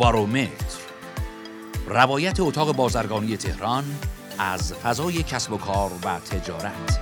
بارومتر، روایت اتاق بازرگانی تهران از فضای کسب و کار و تجارت.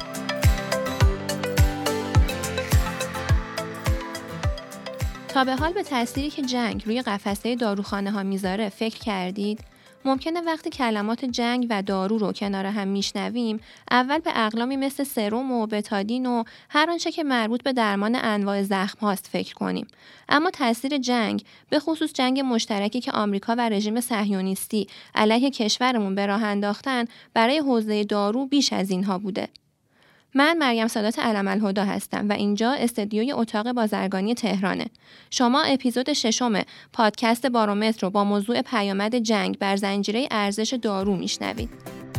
تا به حال به تأثیری که جنگ روی قفسه داروخانه ها میذاره فکر کردید؟ ممکنه وقتی کلمات جنگ و دارو رو کنار هم میشنویم اول به اقلامی مثل سرم و بتادین و هر آنچه که مربوط به درمان انواع زخم هاست فکر کنیم. اما تأثیر جنگ، به خصوص جنگ مشترکی که آمریکا و رژیم صهیونیستی علیه کشورمون به راه انداختن، برای حوزه دارو بیش از اینها بوده. من مریم سادات علم‌الهدی هستم و اینجا استدیوی اتاق بازرگانی تهرانه. شما اپیزود 6 پادکست بارومتر رو با موضوع پیامد جنگ بر زنجیره ارزش دارو میشنوید.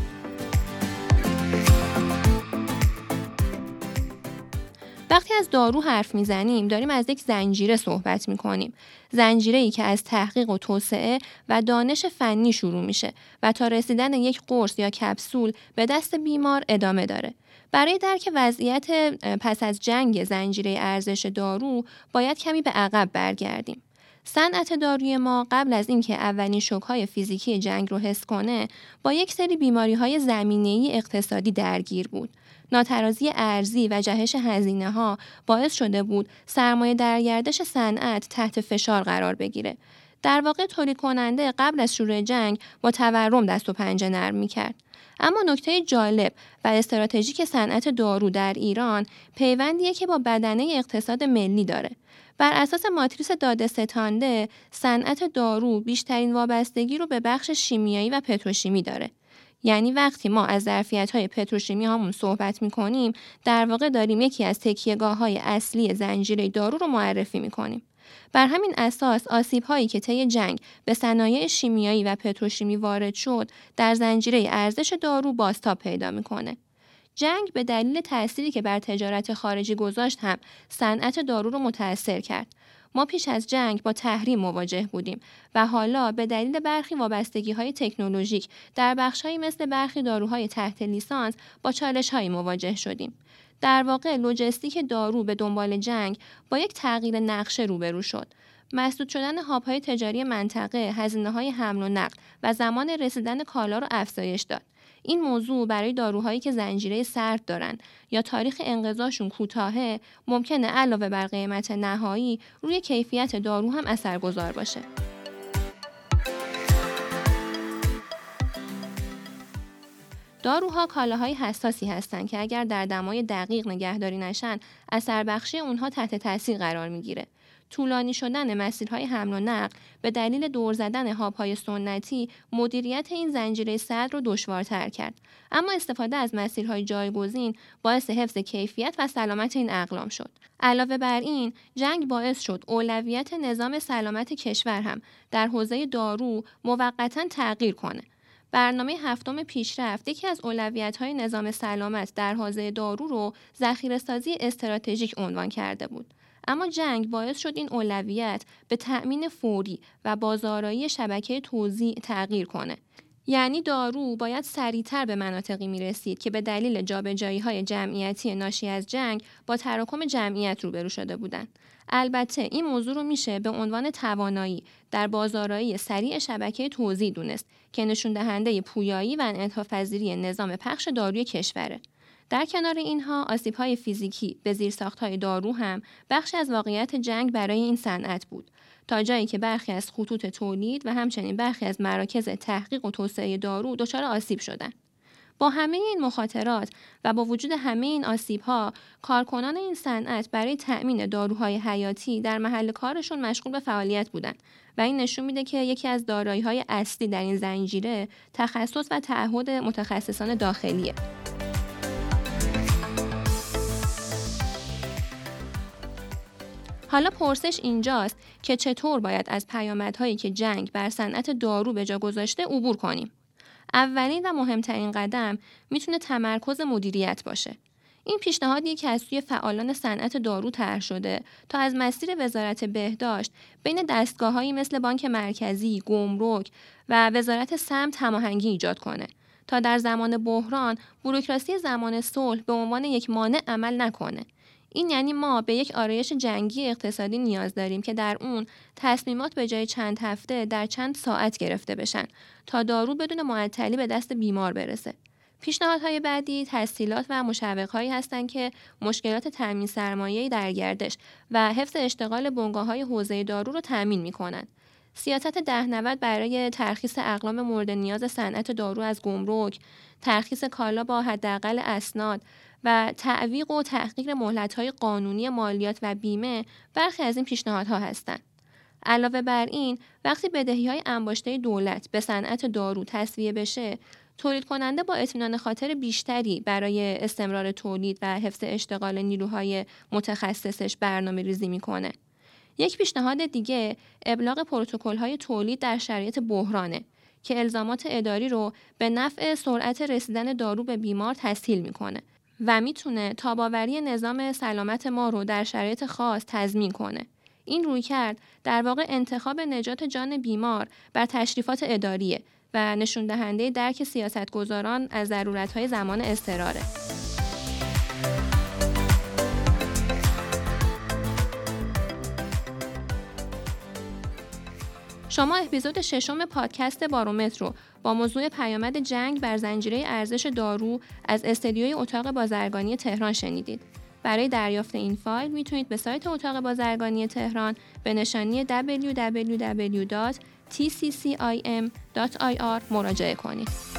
وقتی از دارو حرف میزنیم داریم از یک زنجیره صحبت میکنیم. زنجیره‌ای که از تحقیق و توسعه و دانش فنی شروع میشه و تا رسیدن یک قرص یا کپسول به دست بیمار ادامه داره. برای درک وضعیت پس از جنگ زنجیره ارزش دارو باید کمی به عقب برگردیم. صنعت داروی ما قبل از اینکه اولین شوک‌های فیزیکی جنگ رو حس کنه با یک سری بیماری‌های زمینه‌ای اقتصادی درگیر بود. ناترازی ارزی و جهش هزینه‌ها باعث شده بود سرمایه در گردش صنعت تحت فشار قرار بگیره. در واقع تولید کننده قبل از شروع جنگ با تورم دست و پنجه نرم می‌کرد. اما نکته جالب و استراتژیک صنعت دارو در ایران پیوندیه که با بدنه اقتصاد ملی داره. بر اساس ماتریس داده‌ستانده، صنعت دارو بیشترین وابستگی رو به بخش شیمیایی و پتروشیمی داره. یعنی وقتی ما از ظرفیت‌های پتروشیمی هامون صحبت می‌کنیم، در واقع داریم یکی از تکیه‌گاه‌های اصلی زنجیره دارو رو معرفی می‌کنیم. بر همین اساس آسیب‌هایی که طی جنگ به صنایع شیمیایی و پتروشیمی وارد شد، در زنجیره ارزش دارو بازتاب پیدا می‌کنه. جنگ به دلیل تأثیری که بر تجارت خارجی گذاشت هم صنعت دارو رو متأثر کرد. ما پیش از جنگ با تحریم مواجه بودیم و حالا به دلیل برخی وابستگی‌های تکنولوژیک در بخش‌هایی مثل برخی داروهای تحت لیسانس با چالش‌هایی مواجه شدیم. در واقع لوجستیک دارو به دنبال جنگ با یک تغییر نقشه روبرو شد. مسدود شدن هاب‌های تجاری منطقه، هزینه‌های حمل و نقل و زمان رسیدن کالا رو افزایش داد. این موضوع برای داروهایی که زنجیره سرد دارن یا تاریخ انقضاشون کوتاهه، ممکنه علاوه بر قیمت نهایی روی کیفیت دارو هم اثرگذار باشه. داروها کالاهای حساسی هستند که اگر در دمای دقیق نگهداری نشن، اثر بخشی اونها تحت تاثیر قرار میگیره. طولانی شدن مسیرهای حمل و نقل به دلیل دور زدن هاب‌های سنتی مدیریت این زنجیره سرد رو دشوارتر کرد. اما استفاده از مسیرهای جایگزین باعث حفظ کیفیت و سلامت این اقلام شد. علاوه بر این، جنگ باعث شد اولویت نظام سلامت کشور هم در حوزه دارو موقتاً تغییر کنه. برنامه 7 پیشرفت یکی از اولویت‌های نظام سلامت در حوزه دارو رو ذخیره‌سازی استراتژیک عنوان کرده بود. اما جنگ باعث شد این اولویت به تأمین فوری و بازآرایی شبکه توزیع تغییر کنه. یعنی دارو باید سریعتر به مناطقی میرسید که به دلیل جابجایی‌های جمعیتی ناشی از جنگ با تراکم جمعیت روبرو شده بودند. البته این موضوع رو میشه به عنوان توانایی در بازآرایی سریع شبکه توزیع دونست که نشون دهنده پویایی و انعطاف‌پذیری نظام پخش داروی کشوره. در کنار اینها آسیب‌های فیزیکی به زیرساخت‌های دارو هم بخشی از واقعیت جنگ برای این صنعت بود، تا جایی که برخی از خطوط تولید و همچنین برخی از مراکز تحقیق و توسعه دارو دچار آسیب شدند. با همه این مخاطرات و با وجود همه این آسیب‌ها، کارکنان این صنعت برای تأمین داروهای حیاتی در محل کارشون مشغول به فعالیت بودند و این نشون میده که یکی از دارایی‌های اصلی در این زنجیره تخصص و تعهد متخصصان داخلیه. حالا پرسش اینجاست که چطور باید از پیامدهایی که جنگ بر صنعت دارو به جا گذاشته عبور کنیم. اولین و مهمترین قدم میتونه تمرکز مدیریت باشه. این پیشنهادیه که از سوی فعالان صنعت دارو طرح شده تا از مسیر وزارت بهداشت بین دستگاه‌هایی مثل بانک مرکزی، گمرک و وزارت سمت هماهنگی ایجاد کنه تا در زمان بحران بوروکراسی زمان صلح به عنوان یک مانع عمل نکنه. این یعنی ما به یک آرایش جنگی اقتصادی نیاز داریم که در اون تصمیمات به جای چند هفته در چند ساعت گرفته بشن تا دارو بدون معطلی به دست بیمار برسه. پیشنهادهای بعدی تسهیلات و مشوق‌هایی هستند که مشکلات تامین سرمایه‌ای در گردش و حفظ اشتغال بنگاه‌های حوزه دارو رو تامین می‌کنند. سیاست 1090 برای ترخیص اقلام مورد نیاز صنعت دارو از گمرک، ترخیص کالا با حداقل اسناد و تعویق و تحقیق مهلت‌های قانونی مالیات و بیمه برخی از این پیشنهادها هستند. علاوه بر این، وقتی بدهی‌های انباشته دولت به صنعت دارو تسویه بشه، تولید کننده با اطمینان خاطر بیشتری برای استمرار تولید و حفظ اشتغال نیروهای متخصصش برنامه‌ریزی میکنه. یک پیشنهاد دیگه ابلاغ پروتکل‌های تولید در شرایط بحرانه که الزامات اداری رو به نفع سرعت رسیدن دارو به بیمار تسهیل میکنه و میتونه تاب‌آوری نظام سلامت ما رو در شرایط خاص تضمین کنه. این رویکرد در واقع انتخاب نجات جان بیمار بر تشریفات اداریه و نشون دهنده درک سیاستگزاران از ضرورت‌های زمان اضطراره. شما اپیزود 6 پادکست بارومتر رو با موضوع پیامد جنگ بر زنجیره ارزش دارو از استدیوی اتاق بازرگانی تهران شنیدید. برای دریافت این فایل میتونید به سایت اتاق بازرگانی تهران به نشانی www.tccim.ir مراجعه کنید.